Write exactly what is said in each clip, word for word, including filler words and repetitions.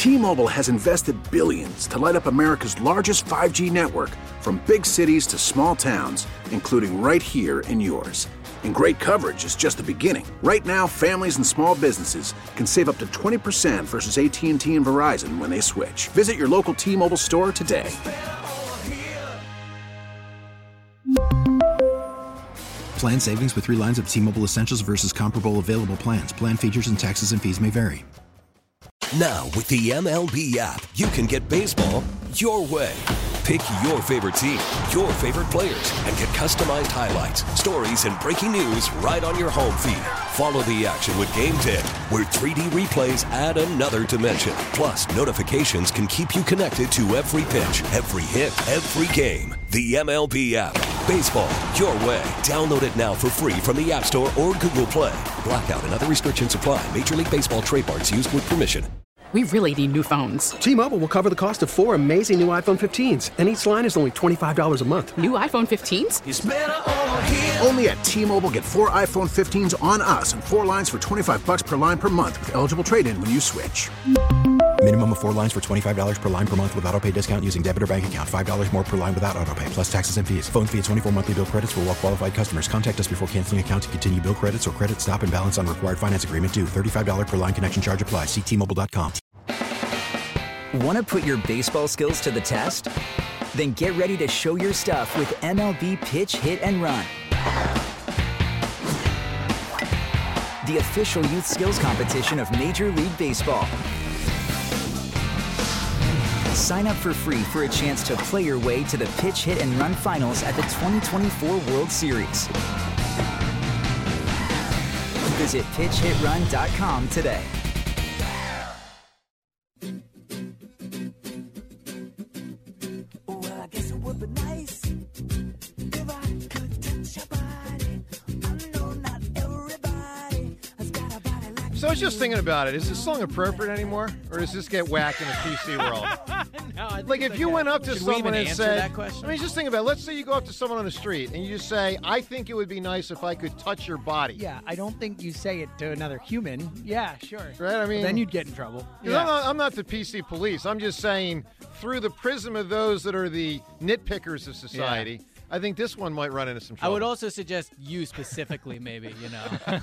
T-Mobile has invested billions to light up America's largest five G network, from big cities to small towns, including right here in yours. And great coverage is just the beginning. Right now, families and small businesses can save up to twenty percent versus A T and T and Verizon when they switch. Visit your local T-Mobile store today. Plan savings with three lines of T-Mobile Essentials versus comparable available plans. Plan features and taxes and fees may vary. Now, with the M L B app, you can get baseball your way. Pick your favorite team, your favorite players, and get customized highlights, stories, and breaking news right on your home feed. Follow the action with Game Day, where three D replays add another dimension. Plus, notifications can keep you connected to every pitch, every hit, every game. The M L B app. Baseball your way. Download it now for free from the App Store or Google Play. Blackout and other restrictions apply. Major League Baseball trademarks used with permission. We really need new phones. T-Mobile will cover the cost of four amazing new iPhone fifteens, and each line is only twenty-five dollars a month. New iPhone fifteens? It's better over here. Only at T-Mobile, get four iPhone fifteens on us and four lines for twenty-five dollars per line per month with eligible trade-in when you switch. Minimum of four lines for twenty-five dollars per line per month with autopay discount using debit or bank account. five dollars more per line without autopay, plus taxes and fees. Phone fee at twenty-four monthly bill credits for well-qualified customers. Contact us before canceling account to continue bill credits or credit stop and balance on required finance agreement due. thirty-five dollars per line connection charge applies. See T Mobile dot com. Want to put your baseball skills to the test? Then get ready to show your stuff with M L B Pitch, Hit, and Run. The official youth skills competition of Major League Baseball. Sign up for free for a chance to play your way to the Pitch, Hit, and Run finals at the twenty twenty-four World Series. Visit pitch hit run dot com today. So I was just thinking about it. Is this song appropriate anymore, or does this get whacked in the P C world? no, I think like if you went up to Should we someone even and answer said, that question? I mean, just think about it. Let's say you go up to someone on the street and you just say, I think it would be nice if I could touch your body. Yeah, I don't think you say it to another human. Yeah, sure. Right? I mean, But then you'd get in trouble. Yeah. I'm, not, I'm not the P C police. I'm just saying, through the prism of those that are the nitpickers of society, yeah. I think this one might run into some trouble. I would also suggest you specifically, maybe, you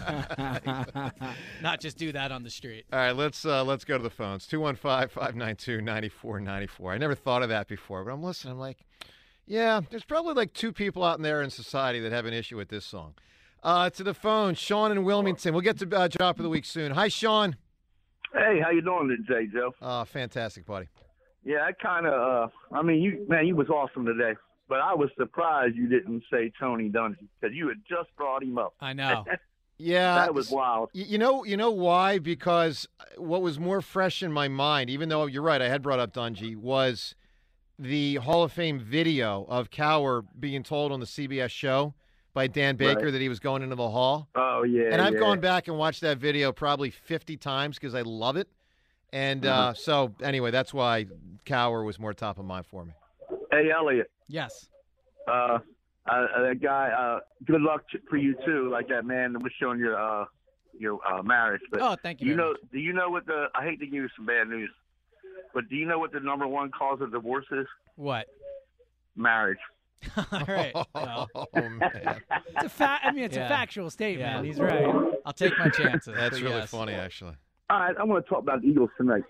know. Not just do that on the street. All right, let's uh, let's go to the phones. two one five, five nine two, nine four nine four. I never thought of that before, but I'm listening. I'm like, yeah, there's probably like two people out there in society that have an issue with this song. Uh, to the phone, Sean in Wilmington. We'll get to uh, Drop of the Week soon. Hi, Sean. Hey, how you doing today, Joe? Uh, fantastic, buddy. Yeah, I kind of, uh, I mean, you man, you was awesome today. But I was surprised you didn't say Tony Dungy because you had just brought him up. I know. Yeah. That was wild. You know, you know why? Because what was more fresh in my mind, even though you're right, I had brought up Dungy, was the Hall of Fame video of Cowher being told on the C B S show by Dan Baker right. that he was going into the Hall. Oh, yeah. And I've yeah. gone back and watched that video probably fifty times because I love it. And uh, uh-huh. so, anyway, that's why Cowher was more top of mind for me. Hey, Elliot. Yes. Uh, uh, that guy. Uh, good luck for you too. Like that man that was showing your uh your uh, marriage. But oh, thank you. You very know? much. Do you know what the? I hate to give you some bad news, but do you know what the number one cause of divorce is? What? Marriage. All right. Well, oh man. It's a fa- I mean, it's Yeah. a factual statement. Yeah. He's right. I'll take my chances. That's but really yes. funny, actually. All right, I'm going to talk about the Eagles tonight.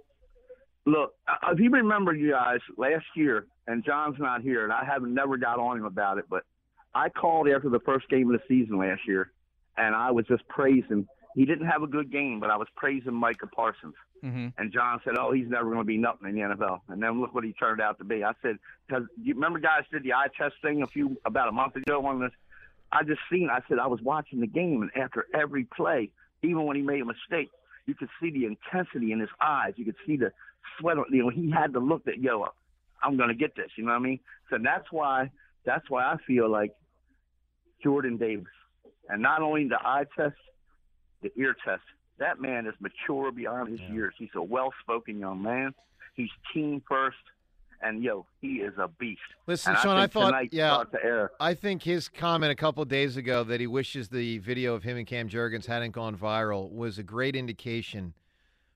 Look, uh, if you remember, you guys, last year, and John's not here, and I haven't never got on him about it, but I called after the first game of the season last year, and I was just praising. He didn't have a good game, but I was praising Micah Parsons. Mm-hmm. And John said, oh, he's never going to be nothing in the N F L. And then look what he turned out to be. I said, because you remember guys did the eye test thing a few about a month ago on this. I just seen, I said, I was watching the game, and after every play, even when he made a mistake, you could see the intensity in his eyes. You could see the sweat. You know, he had to look that, yo, I'm going to get this. You know what I mean? So that's why, that's why I feel like Jordan Davis, and not only the eye test, the ear test. That man is mature beyond his yeah. years. He's a well-spoken young man. He's team first, and yo, he is a beast. Listen, and Sean, I, I thought, yeah, to I think his comment a couple of days ago that he wishes the video of him and Cam Jurgens hadn't gone viral was a great indication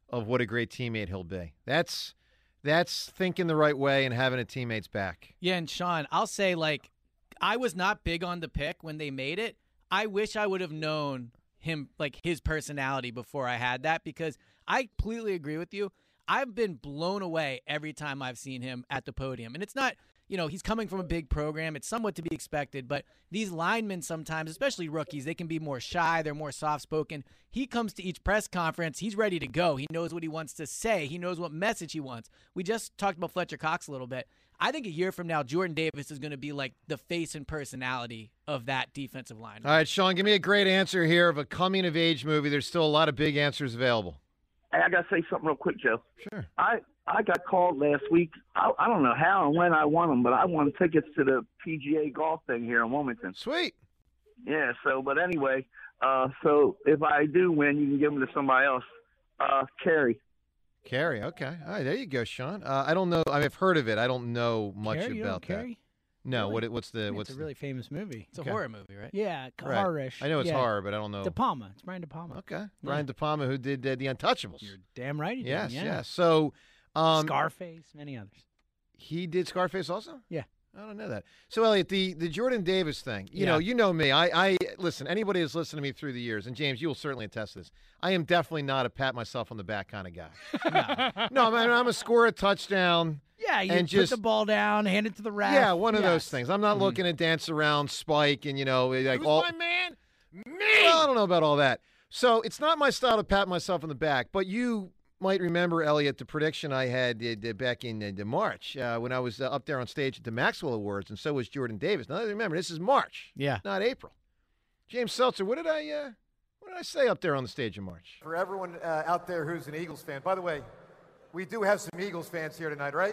of what a great teammate he'll be. That's that's thinking the right way and having a teammate's back. Yeah, and Sean, I'll say, like, I was not big on the pick when they made it. I wish I would have known him, like, his personality before I had that, because I completely agree with you. I've been blown away every time I've seen him at the podium. And it's not, you know, he's coming from a big program. It's somewhat to be expected. But these linemen sometimes, especially rookies, they can be more shy. They're more soft-spoken. He comes to each press conference. He's ready to go. He knows what he wants to say. He knows what message he wants. We just talked about Fletcher Cox a little bit. I think a year from now, Jordan Davis is going to be like the face and personality of that defensive line. All right, Sean, give me a great answer here of a coming-of-age movie. There's still a lot of big answers available. Hey, I got to say something real quick, Joe. Sure. I, I got called last week. I, I don't know how and when I won them, but I won tickets to the P G A golf thing here in Wilmington. Sweet. Yeah, so, but anyway, uh, so if I do win, you can give them to somebody else. Uh, Carrie. Carrie, okay. All right, there you go, Sean. Uh, I don't know. I mean, I've heard of it. I don't know much Carrie, you about know that. Carrie? No, Really? what? What's the? I mean, what's it's a the, really famous movie. It's a Okay. horror movie, right? Yeah, Right. horror-ish. I know it's yeah. horror, but I don't know. De Palma. It's Brian De Palma. Okay, Brian De Palma, who did uh, The Untouchables. You're damn right he did. yes, yeah. yes. So, um, Scarface, many others. he did Scarface also. Yeah. I don't know that. So, Elliot, the, the Jordan Davis thing, you Yeah. know, you know me. I, I listen, anybody who's listened to me through the years, and James, you will certainly attest to this, I am definitely not a pat myself on the back kind of guy. no, I mean, I'm a score a touchdown. Yeah, you and put just, the ball down, hand it to the ref. Yeah, one of Yes. those things. I'm not Mhm. looking to dance around Spike and, you know, like Who's all. my man? Me! Well, I don't know about all that. So it's not my style to pat myself on the back, but you might remember, Elliot, the prediction I had uh, back in uh, March uh, when I was uh, up there on stage at the Maxwell Awards, and so was Jordan Davis. Now, remember, this is March, Yeah. not April. James Seltzer, what did I uh, what did I say up there on the stage in March? For everyone uh, out there who's an Eagles fan, by the way, we do have some Eagles fans here tonight, right?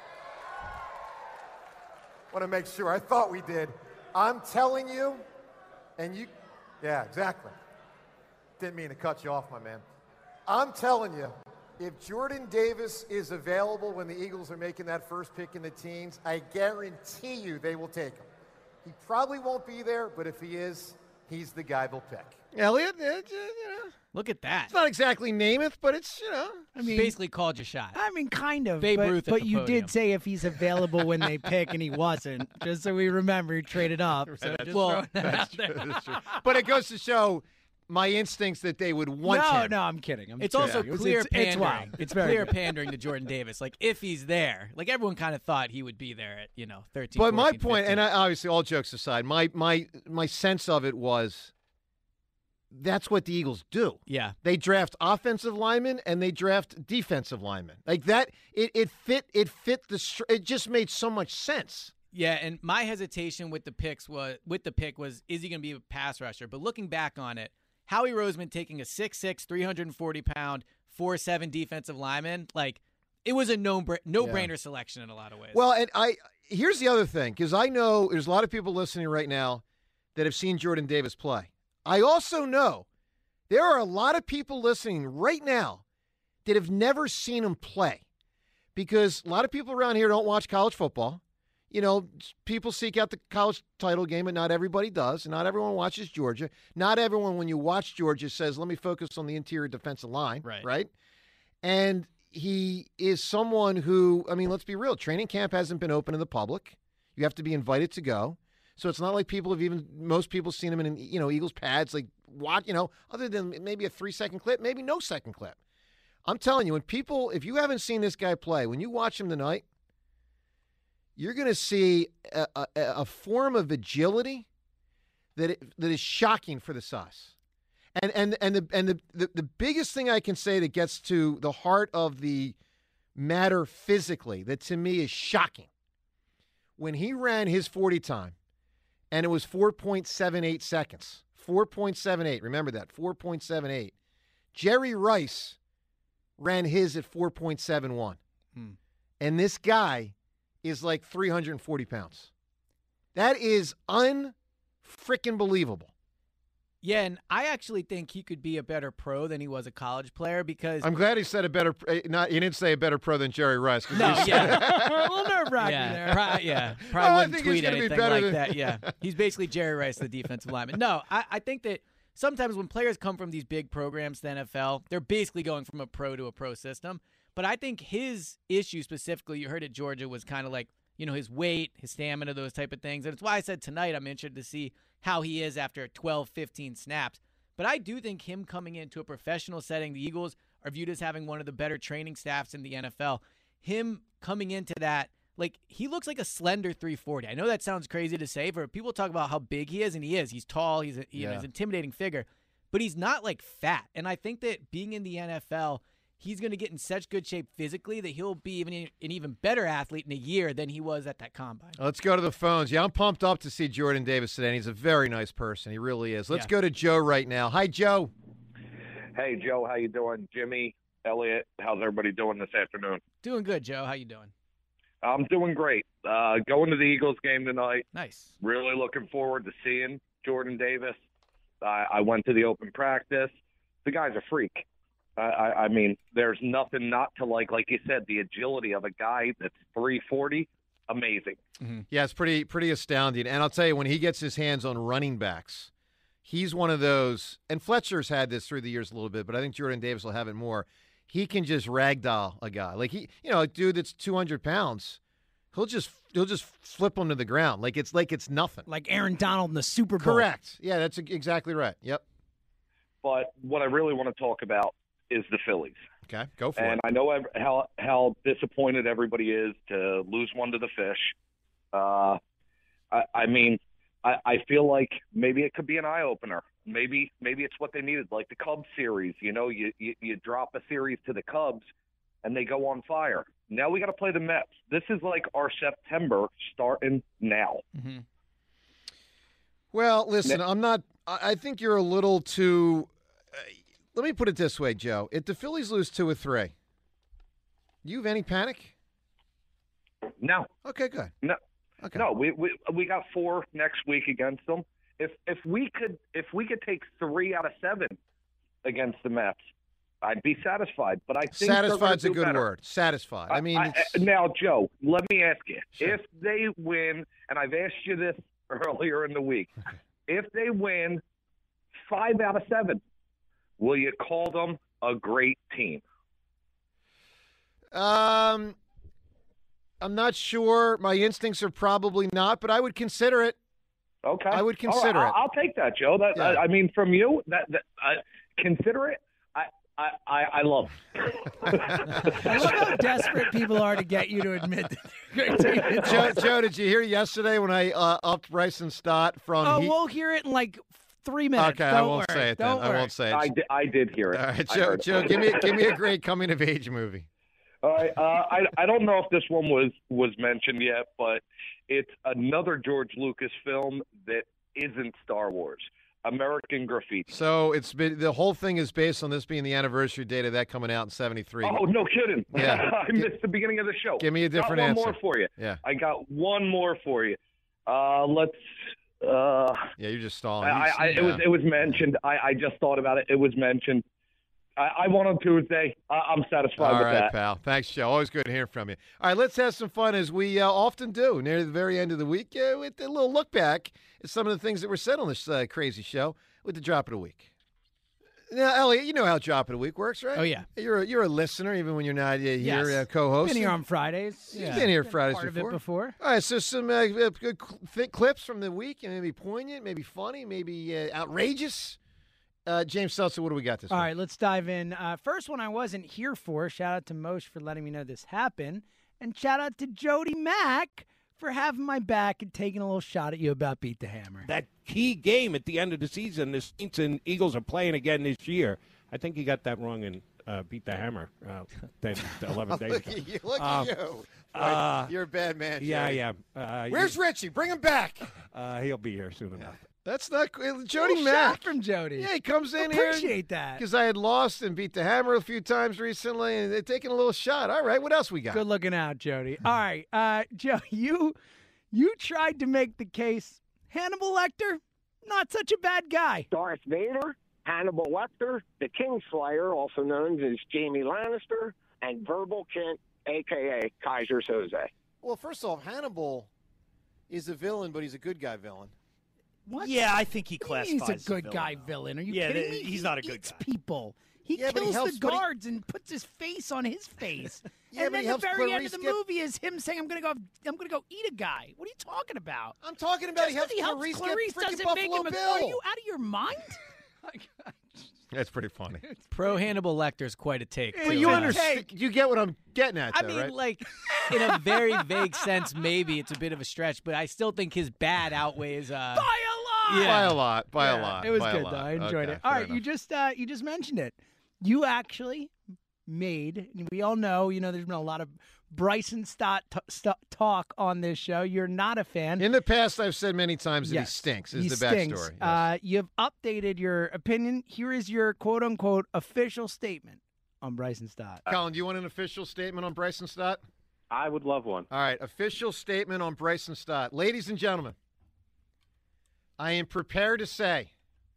Want to make sure. I thought we did. I'm telling you, and you, yeah, exactly. Didn't mean to cut you off, my man. I'm telling you, if Jordan Davis is available when the Eagles are making that first pick in the teens, I guarantee you they will take him. He probably won't be there, but if he is, he's the guy they'll pick. Elliot, uh, you know, Look at that. it's not exactly Namath, but it's, you know. I mean, Basically called your shot. I mean, kind of. Babe but, Ruth at but the you podium. did say if he's available when they pick, and he wasn't. Just so we remember, he traded up. So just well, throwing that That's out true, there. that's true. But it goes to show my instincts that they would want no, him. no, I'm kidding. I'm It's kidding. also It's- clear it's, pandering. It's wild. It's very clear good. pandering to Jordan Davis. Like, if he's there, like everyone kind of thought he would be there at, you know, thirteen. But my fourteen, point, fifteen. and I, obviously, all jokes aside, my my my sense of it was that's what the Eagles do. yeah, They draft offensive linemen and they draft defensive linemen. Like that, it, it fit. It fit the. str- It just made so much sense. yeah. And my hesitation with the picks was with the pick was, is he going to be a pass rusher? But looking back on it, Howie Roseman taking a six six, three hundred forty pound, four seven defensive lineman, like it was a no no brainer selection in a lot of ways. Well, and I here's the other thing, because I know there's a lot of people listening right now that have seen Jordan Davis play. I also know there are a lot of people listening right now that have never seen him play, because a lot of people around here don't watch college football. You know, people seek out the college title game, but not everybody does. And not everyone watches Georgia. Not everyone, when you watch Georgia, says, let me focus on the interior defensive line. Right. Right. And he is someone who, I mean, let's be real. Training camp hasn't been open to the public. You have to be invited to go. So it's not like people have even, most people seen him in, you know, Eagles pads, like, what, you know, other than maybe a three-second clip, maybe no second clip. I'm telling you, when people, if you haven't seen this guy play, when you watch him tonight, you're going to see a, a, a form of agility that it, that is shocking for the size. And and and the and the, the the biggest thing I can say that gets to the heart of the matter physically, that to me is shocking. When he ran his forty time, and it was four point seven eight seconds. four point seven eight. Remember that, four point seven eight. Jerry Rice ran his at four point seven one. Hmm. And this guy is like three hundred forty pounds. That is un-frickin' believable. yeah, and I actually think he could be a better pro than he was a college player because I'm glad he said a better, uh, not he didn't say a better pro than Jerry Rice. 'cause no, he said- yeah, a little nerve-wracking yeah, there. pro- yeah, No, probably I wouldn't think he's tweet gonna be anything better like than- that. Yeah, he's basically Jerry Rice, the defensive lineman. No, I, I think that sometimes when players come from these big programs to the N F L, they're basically going from a pro to a pro system. But I think his issue specifically, you heard at Georgia, was kind of like, you know, his weight, his stamina, those type of things. And it's why I said tonight I'm interested to see how he is after twelve, fifteen snaps. But I do think him coming into a professional setting, the Eagles are viewed as having one of the better training staffs in the N F L. Him coming into that, like, he looks like a slender three forty. I know that sounds crazy to say, for people talk about how big he is, and he is. He's tall. He's, a, you know, Yeah. he's an intimidating figure. But he's not, like, fat. And I think that being in the N F L, he's going to get in such good shape physically that he'll be even an even better athlete in a year than he was at that combine. Let's go to the phones. Yeah, I'm pumped up to see Jordan Davis today, and he's a very nice person. He really is. Let's Yeah. go to Joe right now. Hi, Joe. Hey, Joe, how you doing? Jimmy, Elliot, how's everybody doing this afternoon? Doing good, Joe. How you doing? I'm doing great. Uh, going to the Eagles game tonight. Nice. Really looking forward to seeing Jordan Davis. I, I went to the open practice. The guy's a freak. I, I, I mean, there's nothing not to like. Like you said, the agility of a guy that's three forty, amazing. Mm-hmm. Yeah, it's pretty pretty astounding. And I'll tell you, when he gets his hands on running backs, he's one of those, and Fletcher's had this through the years a little bit, but I think Jordan Davis will have it more. He can just ragdoll a guy. Like, he, you know, a dude that's two hundred pounds, he'll just he'll just flip him to the ground. Like it's like it's nothing. Like Aaron Donald in the Super Bowl. Correct. Yeah, that's exactly right. Yep. But what I really want to talk about is the Phillies. Okay, go for and it. I know ev- how how disappointed everybody is to lose one to the Fish. Uh, I, I mean, I, I feel like maybe it could be an eye opener. Maybe maybe it's what they needed, like the Cubs series. You know, you, you you drop a series to the Cubs, and they go on fire. Now we got to play the Mets. This is like our September starting now. Mm-hmm. Well, listen, I'm not. I I think you're a little too. Uh, let me put it this way, Joe. If the Phillies lose two or three, do you have any panic? No. Okay, good. No. Okay. No, we, we we got four next week against them. If if we could if we could take three out of seven against the Mets, I'd be satisfied. But I think Satisfied's a do good better. word. Satisfied. I mean, I, it's, I, now, Joe, let me ask you: Sure. if they win, and I've asked you this earlier in the week, if they win five out of seven, will you call them a great team? um, I'm not sure. My instincts are probably not, but I would consider it. Okay, I would All right, consider I'll, it. I'll take that, Joe. That Yeah. I, I mean, from you, that, that I consider it. I I, I, I love. I love how desperate people are to get you to admit that they're a great team. Joe, Joe, did you hear yesterday when I uh, upped Bryson Stott from? Oh, he- we'll hear it in like three minutes. Okay, Don't I won't worry. say it then. Don't I worry. won't say it. I did, I did hear it. All right, I Joe. heard it. Joe, give me give me a great coming of age movie. All right. Uh, I I don't know if this one was was mentioned yet, but it's another George Lucas film that isn't Star Wars. American Graffiti. So it's been the whole thing is based on this being the anniversary date of that coming out in seventy-three. Oh, no kidding. Yeah. I missed the beginning of the show. Give me a different got one answer. more for you. Yeah. I got one more for you. Uh, let's. Uh, Yeah, you're just stalling. I, I, it was it was mentioned. I, I just thought about it. It was mentioned. I, I won on Tuesday. I, I'm satisfied All with right, that. pal. Thanks, Joe. Always good to hear from you. All right, let's have some fun as we uh, often do near the very end of the week uh, with a little look back at some of the things that were said on this uh, crazy show with the drop of the week. Now, Elliot, you know how drop of the week works, right? Oh, yeah. You're a, you're a listener, even when you're not uh, here, Yes. uh, co-host. Been here on Fridays. You've Yeah. been here Been Fridays part before. of it before. All right, so some uh, uh, good cl- th- clips from the week, and maybe poignant, maybe funny, maybe uh, outrageous. Uh, James Seltzer, what do we got this All week? right, let's dive in. Uh, first one I wasn't here for. Shout out to Moshe for letting me know this happened. And shout out to Jody Mack for having my back and taking a little shot at you about Beat the Hammer. That key game at the end of the season, the Saints and Eagles are playing again this year. I think you got that wrong and uh, Beat the Hammer uh, ten, eleven days Look ago. at you. Look Um, at you. uh, You're a bad man, Yeah, Jody. yeah. Uh, Where's Richie? Bring him back. Uh, he'll be here soon enough. That's not Jody Little Mack. shot from Jody. Yeah, he comes in here. Appreciate that. Because I had lost and beat the hammer a few times recently, and they're taking a little shot. All right, what else we got? Good looking out, Jody. All right, uh, Joe, you you tried to make the case Hannibal Lecter, not such a bad guy. Darth Vader, Hannibal Lecter, the Kingslayer, also known as Jamie Lannister, and Verbal Kent, a k a. Kaiser Soze. Well, first off, Hannibal is a villain, but he's a good guy villain. What? Yeah, I think he What do you mean classifies He's a good as a guy villain. villain. Are you Yeah, kidding the- me? he's He not a good eats guy. people. He Yeah, but he kills helps, the but he- guards and puts his face on his face. Yeah, and but then he the helps very end of Clarice the get- movie is him saying, "I'm gonna go. I'm gonna go eat a guy." What are you talking about? I'm talking about Just he helps 'cause he helps Clarice, Clarice get freaking doesn't Buffalo make him a, Bill. Are you out of your mind? That's pretty funny. Pro Hannibal Lecter's quite a take. Well, too, you uh, understand? You get what I'm getting at, I though, mean, right? like, in a very vague sense, maybe it's a bit of a stretch, but I still think his bad outweighs. Uh, By a lot. Yeah. By a lot. By Yeah, a lot. It was by a good lot. though. I enjoyed Okay, it. All fair right, you enough. just uh, you just mentioned it. You actually made. We all know. You know, there's been a lot of Bryson Stott t- st- talk on this show. You're not a fan. In the past, I've said many times that Yes, he stinks. Is he the stinks. backstory? Yes. Uh, you've updated your opinion. Here is your quote unquote official statement on Bryson Stott. Colin, do you want an official statement on Bryson Stott? I would love one. All right, official statement on Bryson Stott. Ladies and gentlemen, I am prepared to say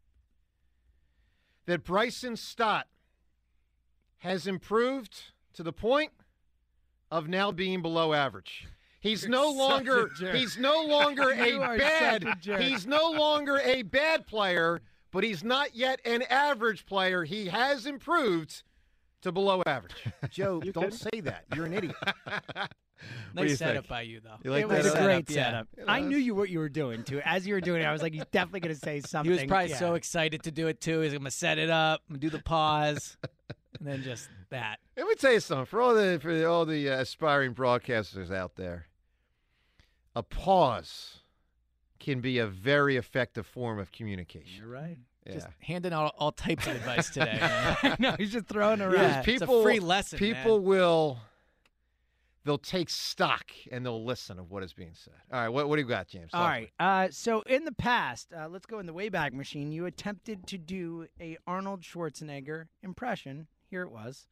that Bryson Stott has improved to the point of now being below average. He's no such longer a jerk. he's no longer You a are bad such a jerk. he's no longer a bad player, but he's not yet an average player. He has improved to below average. Joe, don't say that. You're an idiot. nice you setup think? by you, though. You like It that was a setup? great Yeah. setup. You know, I knew you what you were doing too. As you were doing it, I was like, he's definitely going to say something. He was probably Yeah. so excited to do it, too. He's going to set it up, do the pause, and then just that. Let me tell you something. For all the for all the uh, aspiring broadcasters out there, a pause can be a very effective form of communication. You're right. Yeah. Just handing out all types of advice today. Man. no, he's just throwing around. Yeah, Because it's a people, free lesson, People man. will they'll take stock and they'll listen of what is being said. All right, what what do you got, James? All Talk right. Uh, so in the past, uh, let's go in the Wayback Machine. You attempted to do a Arnold Schwarzenegger impression. Here it was.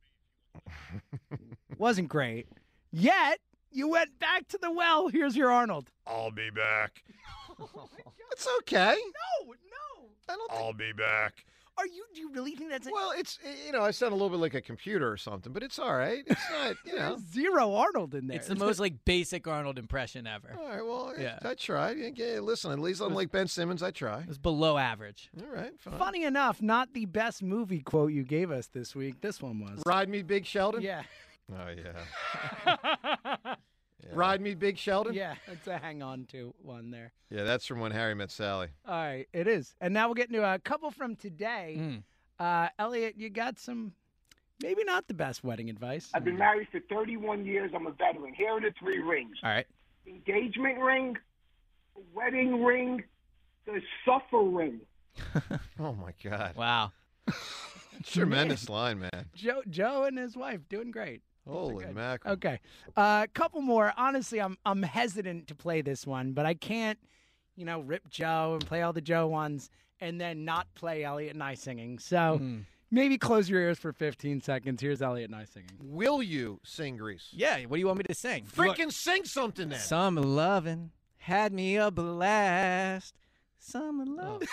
Wasn't great. Yet you went back to the well. Here's your Arnold. I'll be back. It's okay. No, no. I don't I'll be back. Are you? Do you really think that's? Well, it's you know I sound a little bit like a computer or something, but it's all right. It's not you know. There's zero Arnold in there. It's the most like basic Arnold impression ever. All right, well, Yeah. I, I tried. Yeah, yeah, listen, at least unlike Ben Simmons, I try. It was below average. All right, fine. Funny enough, not the best movie quote you gave us this week. This one was. Ride me, Big Sheldon. Yeah. Oh yeah. Yeah. Ride me, Big Sheldon. Yeah, it's a hang on to one there. Yeah, that's from When Harry Met Sally. All right, it is. And now we'll get into a couple from today. Mm. Uh, Elliot, you got some, maybe not the best wedding advice. I've been married for thirty-one years. I'm a veteran. Here are the three rings. All right. Engagement ring, wedding ring, the suffer ring. Oh my God. Wow. Tremendous line, man. Joe, Joe and his wife doing great. Holy mackerel. Okay, a uh, couple more. Honestly, I'm I'm hesitant to play this one, but I can't, you know, rip Joe and play all the Joe ones and then not play Elliot and I singing. So maybe close your ears for fifteen seconds. Here's Elliot and I singing. Will you sing Grease? Yeah, what do you want me to sing? You want- Freaking sing something then. Summer loving had me a blast. Summer loving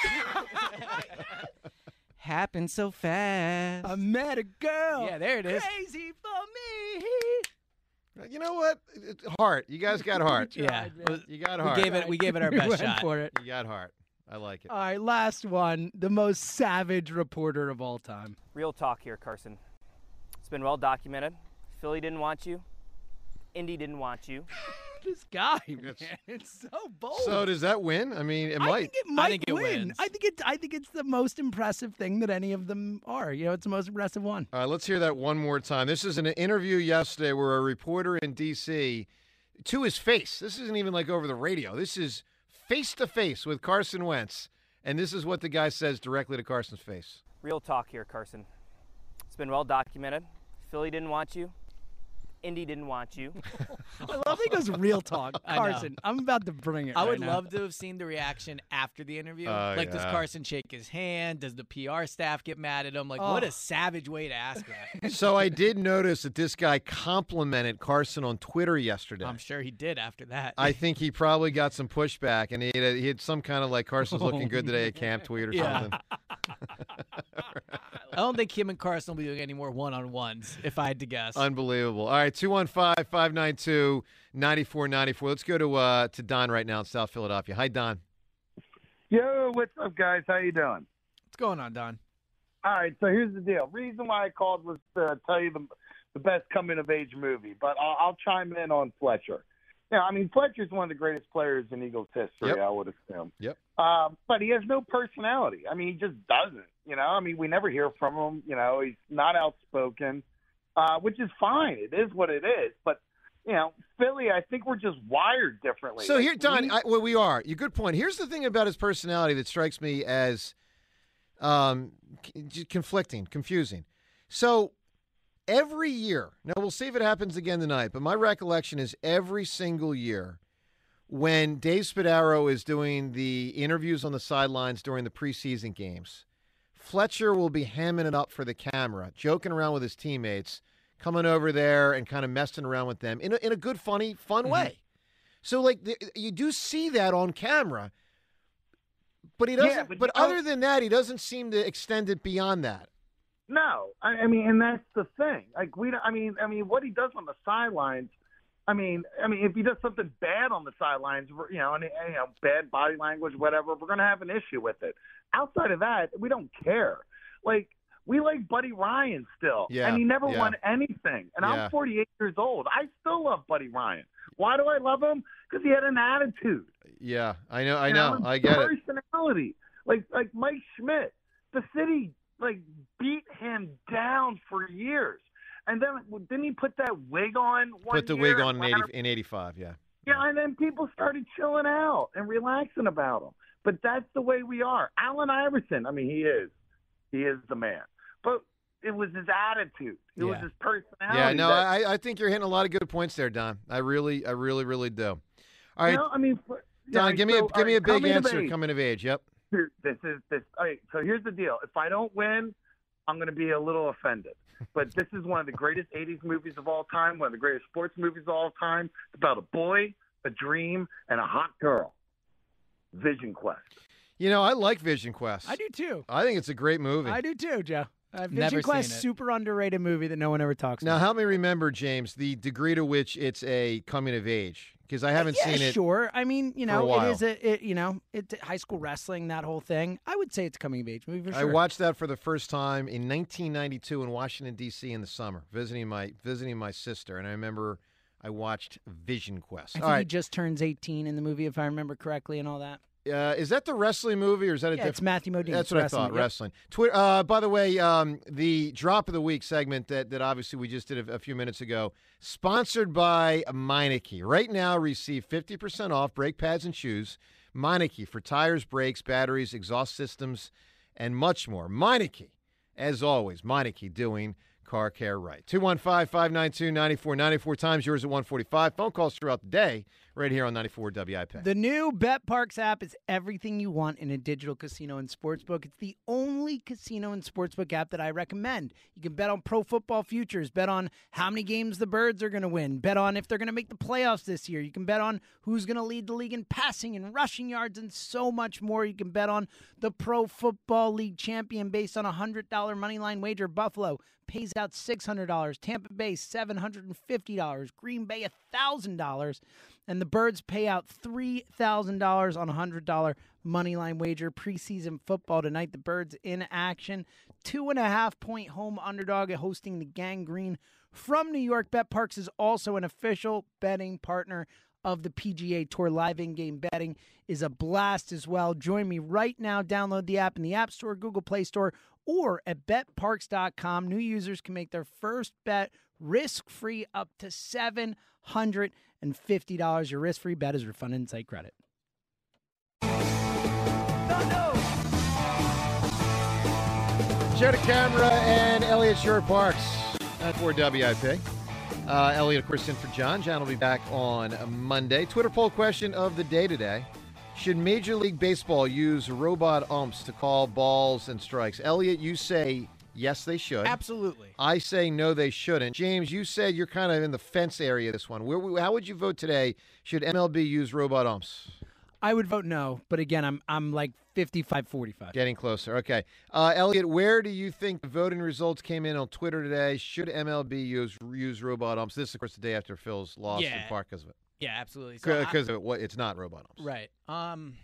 happened so fast. I met a girl. Yeah, there it is. Crazy for me. You know what? It- Heart. You guys got heart. Yeah, You got we heart. gave it. We gave it our We best went shot. for it. You got heart. I like it. All right, last one. The most savage reporter of all time. Real talk here, Carson. It's been well documented. Philly didn't want you. Indy didn't want you. This guy, man, it's so bold. So does that win? I mean, it I might. think it might think it win. wins. I think it. I think it's the most impressive thing that any of them are. You know, it's the most impressive one. All right, let's hear that one more time. This is an interview yesterday where a reporter in D C, to his face, this isn't even like over the radio. This is face to face with Carson Wentz. And this is what the guy says directly to Carson's face. Real talk here, Carson. It's been well documented. Philly didn't want you. Indy didn't want you. I love he goes real talk. I know. Carson, I'm about to bring it. I right would now. love to have seen the reaction after the interview. Oh, like, does yeah. Carson shake his hand? Does the P R staff get mad at him? Like, what Oh. a savage way to ask that. So I did notice that this guy complimented Carson on Twitter yesterday. I'm sure he did after that. I think he probably got some pushback, and he had, he had some kind of like Carson's looking good today at camp tweet or Yeah. something. I don't think him and Carson will be doing any more one-on-ones, if I had to guess. Unbelievable. All right, two one five, five nine two, nine four nine four. Let's go to uh, to Don right now in South Philadelphia. Hi, Don. Yo, what's up, guys? How you doing? What's going on, Don? All right, so here's the deal. Reason why I called was to tell you the the best coming-of-age movie, but I'll, I'll chime in on Fletcher. Now, I mean, Fletcher's one of the greatest players in Eagles history, Yep. I would assume. Yep. Um, but he has no personality. I mean, he just doesn't, you know? I mean, we never hear from him. You know, he's not outspoken, uh, which is fine. It is what it is. But, you know, Philly, I think we're just wired differently. So Like, here, Don, we- I, well, we are. You good point. Here's the thing about his personality that strikes me as um, c- conflicting, confusing. So every year, now we'll see if it happens again tonight, but my recollection is every single year when Dave Spadaro is doing the interviews on the sidelines during the preseason games, Fletcher will be hamming it up for the camera, joking around with his teammates, coming over there and kind of messing around with them in a, in a good, funny, fun Mm-hmm. way. So, like, the, you do see that on camera, but he doesn't. Yeah, but but you know- other than that, he doesn't seem to extend it beyond that. No, I, I mean, and that's the thing. Like we, don't- I mean, I mean, what he does on the sidelines. I mean, I mean, if he does something bad on the sidelines, we're- you know, and, you know, bad body language, whatever, we're gonna have an issue with it. Outside of that, we don't care. Like we like Buddy Ryan still, Yeah, and he never yeah. won anything. And Yeah. I'm forty-eight years old. I still love Buddy Ryan. Why do I love him? Because he had an attitude. Yeah, I know. I You know. and I get it. personality. Like like Mike Schmidt, the city like beat him down for years, and then didn't he put that wig on? One Put the year wig on in, and eighty, ran- in eighty-five, yeah. Yeah, and then people started chilling out and relaxing about him. But that's the way we are. Allen Iverson, I mean, he is, he is the man. But it was his attitude. It was Yeah. his personality. Yeah, no, that- I, I think you're hitting a lot of good points there, Don. I really, I really, really do. All right, You know, I mean, for- Don, yeah, give me so, a give me uh, a big coming of answer. age. Coming of age, yep. Here, This is this. All right, so here's the deal. If I don't win, I'm going to be a little offended. But this is one of the greatest eighties movies of all time, one of the greatest sports movies of all time. It's about a boy, a dream, and a hot girl. Vision Quest. You know, I like Vision Quest. I do too. I think it's a great movie. I do too, Joe. Uh, Vision Never Quest, seen it. super underrated movie that no one ever talks Now, about. help me remember, James, the degree to which it's a coming of age, because I haven't yeah, seen it. Sure. I mean, you for a know, it while. is a, it, you know, it's high school wrestling, that whole thing. I would say it's a coming of age movie for I sure. watched that for the first time in nineteen ninety-two in Washington D C in the summer, visiting my visiting my sister, and I remember I watched Vision Quest. I think All he right, just turns eighteen in the movie, if I remember correctly, and all that. uh, is that the wrestling movie or is that a Yeah, different? it's Matthew Modine. That's It's what I wrestling, thought. yep. Wrestling. Twitter. Uh, by the way, um, the drop of the week segment that that obviously we just did a, a few minutes ago, sponsored by Meineke. Right now, receive fifty percent off brake pads and shoes. Meineke for tires, brakes, batteries, exhaust systems, and much more. Meineke, as always. Meineke doing car care right. two one five, five nine two, nine four nine four times yours at one forty-five. Phone calls throughout the day right here on ninety-four W I P. The new BetParks app is everything you want in a digital casino and sportsbook. It's the only casino and sportsbook app that I recommend. You can bet on pro football futures, bet on how many games the Birds are going to win, bet on if they're going to make the playoffs this year. You can bet on who's going to lead the league in passing and rushing yards and so much more. You can bet on the Pro Football League champion based on a one hundred dollars moneyline wager. Buffalo pays out six hundred dollars, Tampa Bay seven hundred fifty dollars, Green Bay one thousand dollars, and the Birds pay out three thousand dollars on a one hundred dollars moneyline wager. Preseason football tonight. The Birds in action. Two and a half point home underdog at hosting the Gang Green from New York. BetParks is also an official betting partner of the P G A Tour. Live in-game betting is a blast as well. Join me right now. Download the app in the App Store, Google Play Store, or at bet parks dot com. New users can make their first bet risk-free up to seven hundred fifty dollars. Your risk-free bet is refunded in site credit. Joe DeCamera and Elliot Short Parks at four W I P. Uh, Elliot, of course, in for John. John will be back on Monday. Twitter poll question of the day today. Should Major League Baseball use robot umps to call balls and strikes? Elliot, you say yes, they should. Absolutely. I say no, they shouldn't. James, you said you're kind of in the fence area this one. Where, how would you vote today? Should M L B use robot umps? I would vote no, but again, I'm I'm like fifty-five forty-five. Getting closer. Okay. Uh, Elliot, where do you think the voting results came in on Twitter today? Should M L B use use robot umps? This is, of course, the day after Phil's loss Yeah. in part because of it. Yeah, absolutely. So I- Because of it, what it's not robot umps. Right. Um,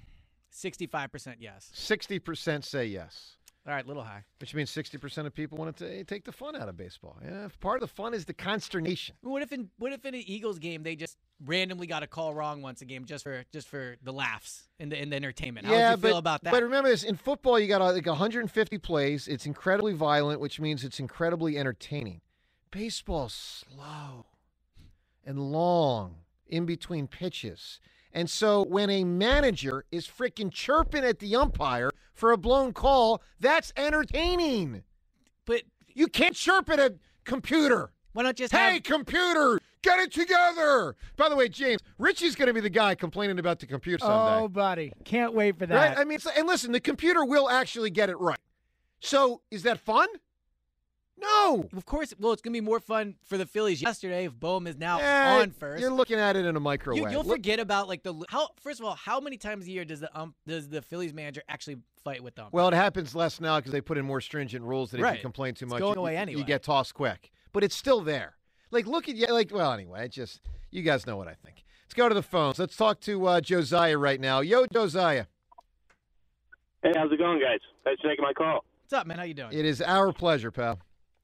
sixty-five percent yes. sixty percent say yes. All right, little high. Which means sixty percent of people want to take the fun out of baseball. Yeah, part of the fun is the consternation. What if in what if in an Eagles game they just randomly got a call wrong once a game just for just for the laughs and the, and the entertainment? How yeah, would you but, feel about that? But remember this, in football you got like one hundred fifty plays. It's incredibly violent, which means it's incredibly entertaining. Baseball's slow and long in between pitches. And so when a manager is freaking chirping at the umpire for a blown call, that's entertaining. But you can't chirp at a computer. Why not just Hey, have... computer, get it together. By the way, James, Richie's going to be the guy complaining about the computer someday. Oh, buddy. Can't wait for that. Right? I mean, it's, and listen, the computer will actually get it right. So is that fun? No. Of course. Well, it's going to be more fun for the Phillies yesterday if Bohm is now Eh, on first. You're looking at it in a microwave. You, you'll Look- forget about like the how. First of all, how many times a year does the um does the Phillies manager actually fight with them? Well, it happens less now because they put in more stringent rules that if Right. you complain too It's much, going you, away you- anyway. you get tossed quick. But it's still there. Like, look at you. Like, well, anyway, it just you guys know what I think. Let's go to the phones. Let's talk to uh, Josiah right now. Yo, Josiah. Hey, how's it going, guys? Thanks for taking my call. What's up, man? How you doing? It is our pleasure, pal.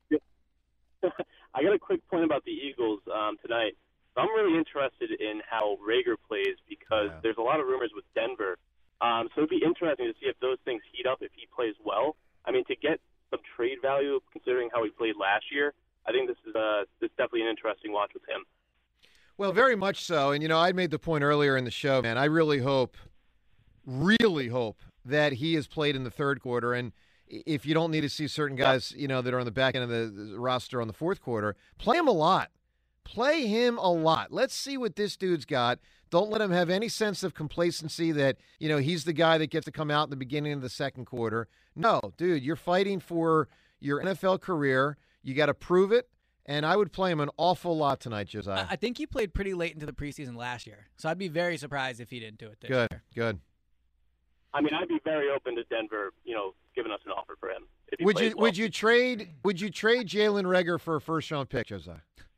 I got a quick point about the Eagles um, tonight. I'm really interested in how Rager plays because Yeah. there's a lot of rumors with Denver. Um, so it'd be interesting to see if those things heat up if he plays well. I mean, to get some trade value, considering how he played last year, I think this is uh, this is definitely an interesting watch with him. Well, very much so. And, you know, I made the point earlier in the show, man, I really hope, really hope that he has played in the third quarter. And if you don't need to see certain guys, you know, that are on the back end of the roster on the fourth quarter, play him a lot. Play him a lot. Let's see what this dude's got. Don't let him have any sense of complacency that, you know, he's the guy that gets to come out in the beginning of the second quarter. No, dude, you're fighting for your N F L career. You got to prove it. And I would play him an awful lot tonight, Josiah. I, I think he played pretty late into the preseason last year, so I'd be very surprised if he didn't do it this Good, year. good. I mean, I'd be very open to Denver, you know, giving us an offer for him. If he Would plays you well. would you trade would you trade Jalen Reagor for a first round pick, Josiah?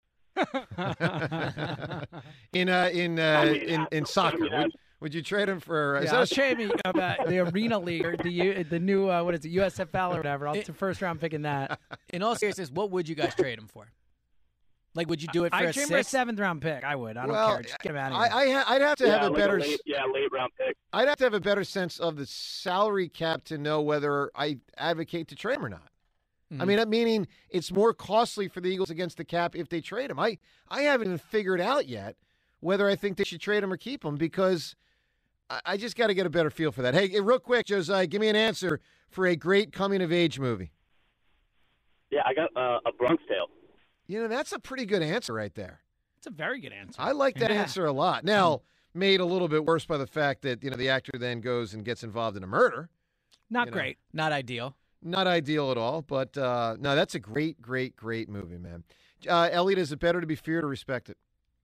in uh, in uh, I mean, in in soccer, would, would you trade him for? Uh, is Yeah, that I'll a- trade me about the Arena League or the U- the new uh, what is it U S F L or whatever. I'll It- to first round pick in that. In all seriousness, what would you guys trade him for? Like, would you do it for I a trade for a sixth? seventh round pick. I would. I don't Well, care. Just get him out of I, here. I ha- I'd have to yeah, have a like better. late, yeah, late round pick. I'd have to have a better sense of the salary cap to know whether I advocate to trade him or not. I Mhm. mean, that meaning it's more costly for the Eagles against the cap if they trade him. I, I haven't even figured out yet whether I think they should trade him or keep him because I, I just got to get a better feel for that. Hey, real quick, Josiah, give me an answer for a great coming-of-age movie. Yeah, I got uh, a Bronx Tale. You know, that's a pretty good answer right there. It's a very good answer. I like that Yeah. answer a lot. Now, made a little bit worse by the fact that, you know, the actor then goes and gets involved in a murder. Not you know. great. Not ideal. Not ideal at all, but uh, no, that's a great, great, great movie, man. Uh, Elliot, is it better to be feared or respected?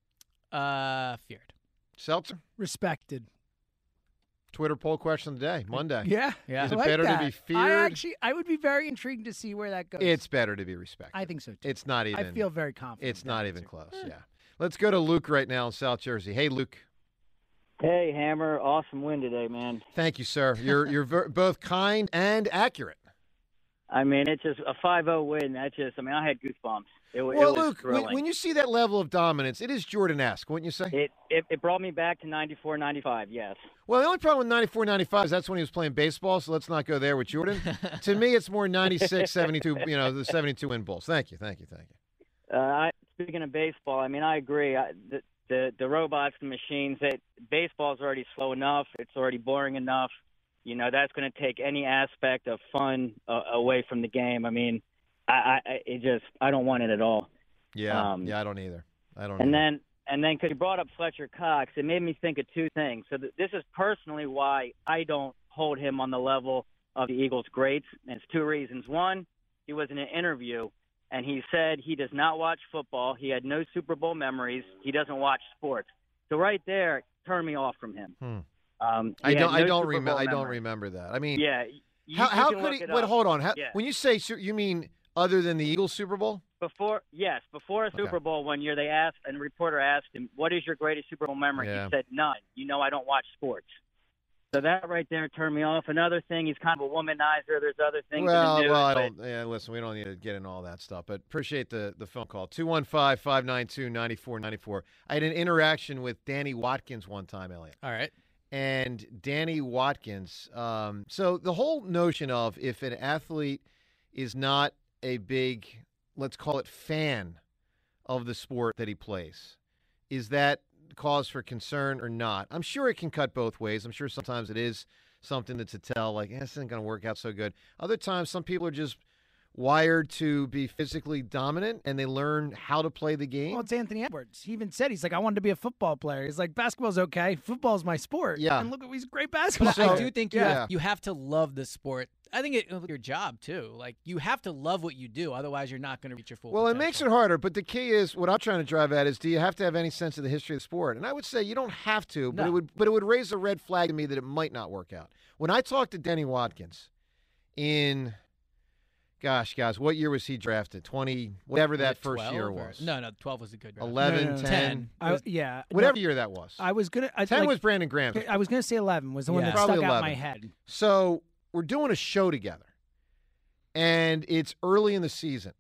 Uh, feared. Seltzer? Respected. Twitter poll question of the day, Monday. Yeah. Yeah. Is I it like better that. to be feared? I actually, I would be very intrigued to see where that goes. It's better to be respected. I think so too. It's not even. I feel very confident. It's with that not even answer. close, yeah. Let's go to Luke right now in South Jersey. Hey, Luke. Hey, Hammer. Awesome win today, man. Thank you, sir. You're you're ver- both kind and accurate. I mean, it's just a five oh win. That just, I mean, I had goosebumps. It, wa- Well, it was Luke, when, thrilling. when you see that level of dominance, it is Jordan-esque, wouldn't you say? It, it it brought me back to ninety-four ninety-five, yes. Well, the only problem with ninety-four ninety-five is that's when he was playing baseball, so let's not go there with Jordan. To me, it's more ninety-six seventy-two, you know, the seventy-two win Bulls. Thank you, thank you, thank you. Uh, I, speaking of baseball, I mean, I agree. I, the, the the robots, the machines, that baseball's already slow enough. It's already boring enough. You know, that's going to take any aspect of fun uh, away from the game. I mean, I, I it just I don't want it at all. Yeah, Um, yeah, I don't either. I don't And either. then, and then, because you brought up Fletcher Cox, it made me think of two things. So th- this is personally why I don't hold him on the level of the Eagles' greats. And it's two reasons. One, he was in an interview, and he said he does not watch football. He had no Super Bowl memories. He doesn't watch sports. So right there, turn me off from him. Hmm. Um, I he don't. had I no don't Super remember. Bowl I don't memories. remember that. I mean, Yeah. you- how you how can could look he? it But up. hold on. How, Yeah. When you say Su- you mean other than the Eagles Super Bowl? Before, yes, before a Super Bowl one year, they asked, and a reporter asked him, "What is your greatest Super Bowl memory?" Yeah. He said, "None. You know, I don't watch sports." So that right there turned me off. Another thing, he's kind of a womanizer. There's other things. Well, in the news, well, I but- don't. Yeah, listen, we don't need to get into all that stuff, but appreciate the the phone call. two one five, five nine two, nine four nine four. I had an interaction with Danny Watkins one time, Elliot. All right. And Danny Watkins. Um, so the whole notion of if an athlete is not a big, let's call it, fan of the sport that he plays, is that cause for concern or not? I'm sure it can cut both ways. I'm sure sometimes it is something that's a tell, like, eh, this isn't going to work out so good. Other times, some people are just wired to be physically dominant, and they learn how to play the game. Well, it's Anthony Edwards. He even said, he's like, I wanted to be a football player. He's like, basketball's okay. Football's my sport. Yeah. And look, he's a great basketball But player. I do think you, yeah. have, you have to love the sport. I think it, your job, too. Like, you have to love what you do. Otherwise, you're not going to reach your full Well, potential. it makes it harder, but the key is what I'm trying to drive at is: do you have to have any sense of the history of the sport? And I would say you don't have to, but No. it would, but it would raise a red flag to me that it might not work out. When I talked to Denny Watkins in, gosh, guys, what year was he drafted? twenty, whatever that first twelve year or- was. No, no, twelve was a good draft. eleven, No, no, no. ten. I, yeah. Whatever no, year that was. I was going to. ten like, was Brandon Graham. I was going to say eleven was the one Yeah. that Probably stuck out in eleven. my head. So we're doing a show together, and it's early in the season.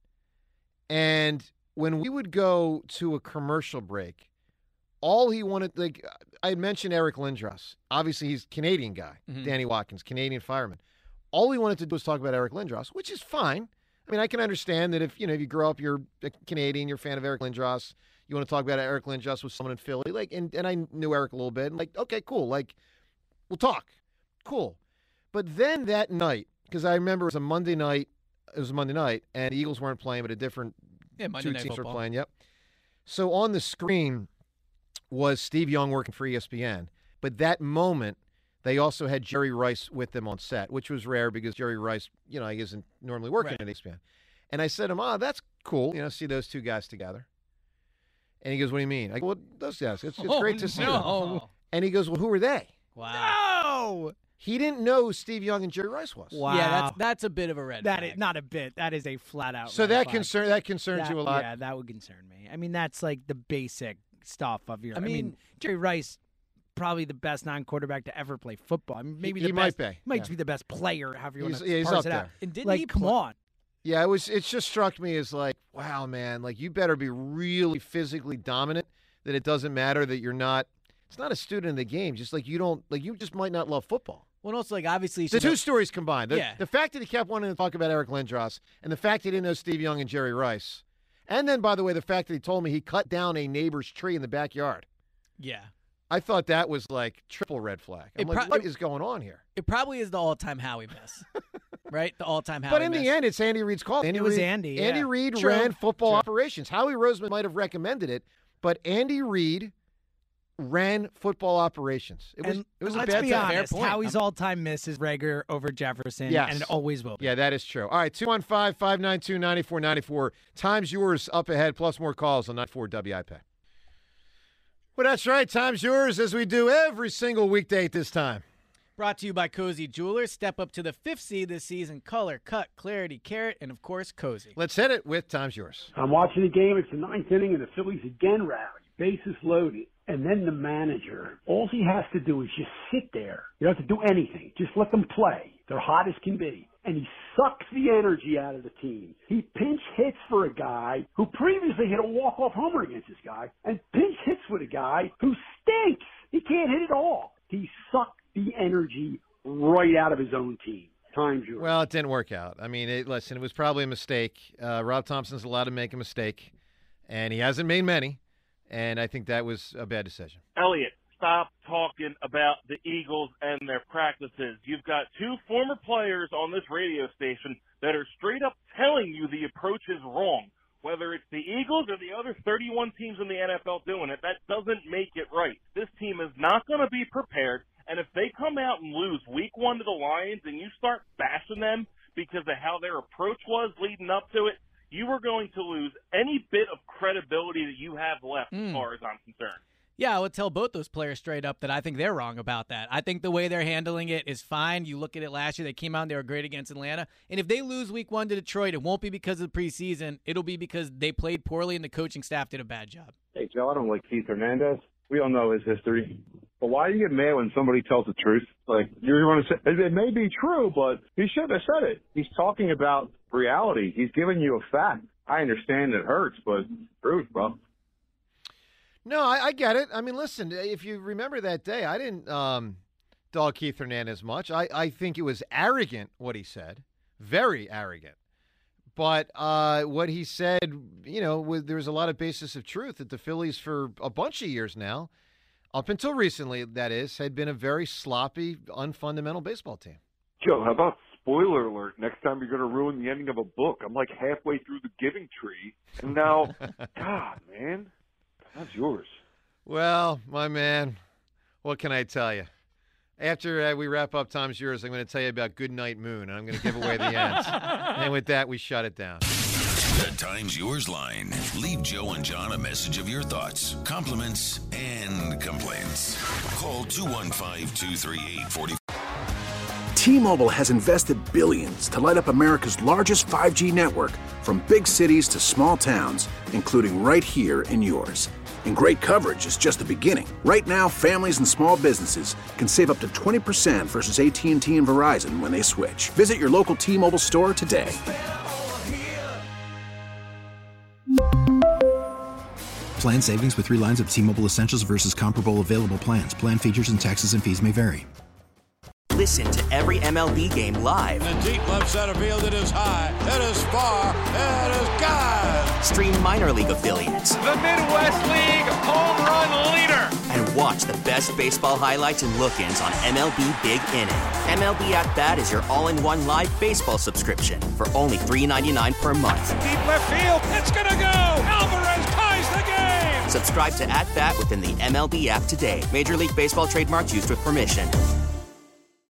And when we would go to a commercial break, all he wanted, like I had mentioned Eric Lindros. Obviously, he's a Canadian guy, Mhm. Danny Watkins, Canadian fireman. All he wanted to do was talk about Eric Lindros, which is fine. I mean, I can understand that if, you know, if you grow up, you're a Canadian, you're a fan of Eric Lindros, you want to talk about Eric Lindros with someone in Philly, like, and, and I knew Eric a little bit, and like, okay, cool, like, we'll talk, cool. But then that night, because I remember it was a Monday night, it was a Monday night, and the Eagles weren't playing, but a different Yeah, Monday two Night teams Football. were playing. Yep. So on the screen was Steve Young working for E S P N, but that moment they also had Jerry Rice with them on set, which was rare because Jerry Rice, you know, he isn't normally working Right. at E S P N. And I said to him, "Oh, that's cool, you know, see those two guys together." And he goes, "What do you mean?" I go, "Well, those guys. It's, it's Oh, great to see no. them." And he goes, "Well, who are they?" Wow. No! He didn't know who Steve Young and Jerry Rice was. Wow. Yeah, that's that's a bit of a red That flag. is not a bit. That is a flat out. So red that flag. concern that concerns That- you a lot. Yeah, that would concern me. I mean, that's like the basic stuff of your. I I mean, mean- Jerry Rice, probably the best non-quarterback to ever play football. I mean, maybe He- the he might best, be, Might yeah. be the best player. However you He's- want to yeah, he's parse up it out. there. And didn't like, he come play- on. Yeah, it was. It just struck me as like, wow, man, like you better be really physically dominant. That it doesn't matter that you're not. It's not a student of the game. Just like you don't, like you just might not love football. Well, and also, like, obviously, The you know- two stories combined. The, Yeah. the fact that he kept wanting to talk about Eric Lindros, and the fact he didn't know Steve Young and Jerry Rice, and then, by the way, the fact that he told me he cut down a neighbor's tree in the backyard. Yeah. I thought that was like triple red flag. I'm It like, pro- what it- is going on here? It probably is the all-time Howie miss, right? The all-time Howie But in miss. the end, it's Andy Reid's call. Andy It was Reid, Andy, Andy yeah. Reid True. ran football True. operations. Howie Roseman might have recommended it, but Andy Reid ran football operations. It was And it was a let's bad be time. honest, point. Howie's all-time miss is Rager over Jefferson, Yes. and it always will be. Yeah, that is true. All right, two one five, five nine two, nine four nine four. Time's yours up ahead, plus more calls on ninety-four W I P. Well, that's right. Time's yours as we do every single weekday at this time. Brought to you by Cozy Jewelers. Step up to the fifth seed this season. Color, cut, clarity, carrot, and, of course, Cozy. Let's hit it with Time's yours. I'm watching the game. It's the ninth inning, and the Phillies again rally. Bases loaded. And then the manager, all he has to do is just sit there. You don't have to do anything. Just let them play. They're hot as can be. And he sucks the energy out of the team. He pinch hits for a guy who previously hit a walk-off homer against this guy, and pinch hits with a guy who stinks. He can't hit at all. He sucked the energy right out of his own team. Time's yours. Well, it didn't work out. I mean, it, listen, it was probably a mistake. Uh, Rob Thompson's allowed to make a mistake, and he hasn't made many. And I think that was a bad decision. Elliot, stop talking about the Eagles and their practices. You've got two former players on this radio station that are straight up telling you the approach is wrong. Whether it's the Eagles or the other thirty-one teams in the N F L doing it, that doesn't make it right. This team is not going to be prepared, and if they come out and lose week one to the Lions and you start bashing them because of how their approach was leading up to it, you are going to lose any bit of credibility that you have left Mm. as far as I'm concerned. Yeah, I would tell both those players straight up that I think they're wrong about that. I think the way they're handling it is fine. You look at it last year, they came out and they were great against Atlanta. And if they lose week one to Detroit, it won't be because of the preseason. It'll be because they played poorly and the coaching staff did a bad job. Hey, Joe, I don't like Keith Hernandez. We all know his history. But why do you get mad when somebody tells the truth? Like, you're going to say, it may be true, but he shouldn't have said it. He's talking about reality. He's giving you a fact. I understand it hurts, but truth, bro. No, I, I get it. I mean, listen, if you remember that day, I didn't um, dog Keith Hernandez much. I, I think it was arrogant what he said, very arrogant. But uh, what he said, you know, was, there was a lot of basis of truth that the Phillies for a bunch of years now, up until recently, that is, had been a very sloppy, unfundamental baseball team. Joe, how about spoiler alert? Next time you're going to ruin the ending of a book. I'm like halfway through The Giving Tree, and now, God, man, that's yours. Well, my man, what can I tell you? After uh, we wrap up Tom's Yours, I'm going to tell you about Goodnight Moon, and I'm going to give away the ends. And with that, we shut it down. The Times Yours line. Leave Joe and John a message of your thoughts, compliments, and complaints. Call two one five, two three eight, four zero. T-Mobile has invested billions to light up America's largest five G network, from big cities to small towns, including right here in yours. And great coverage is just the beginning. Right now, families and small businesses can save up to twenty percent versus A T and T and Verizon when they switch. Visit your local T-Mobile store today. Plan savings with three lines of T-Mobile Essentials versus comparable available plans. Plan features and taxes and fees may vary. Listen to every M L B game live. In the deep left center field, it is high, it is far, it is gone. Stream minor league affiliates. The Midwest League home run leader. And watch the best baseball highlights and look-ins on M L B Big Inning. M L B At Bat is your all-in-one live baseball subscription for only three dollars and ninety-nine cents per month. Deep left field, it's gonna go. Alvarez ties the game. Subscribe to At Bat within the M L B app today. Major League Baseball trademarks used with permission.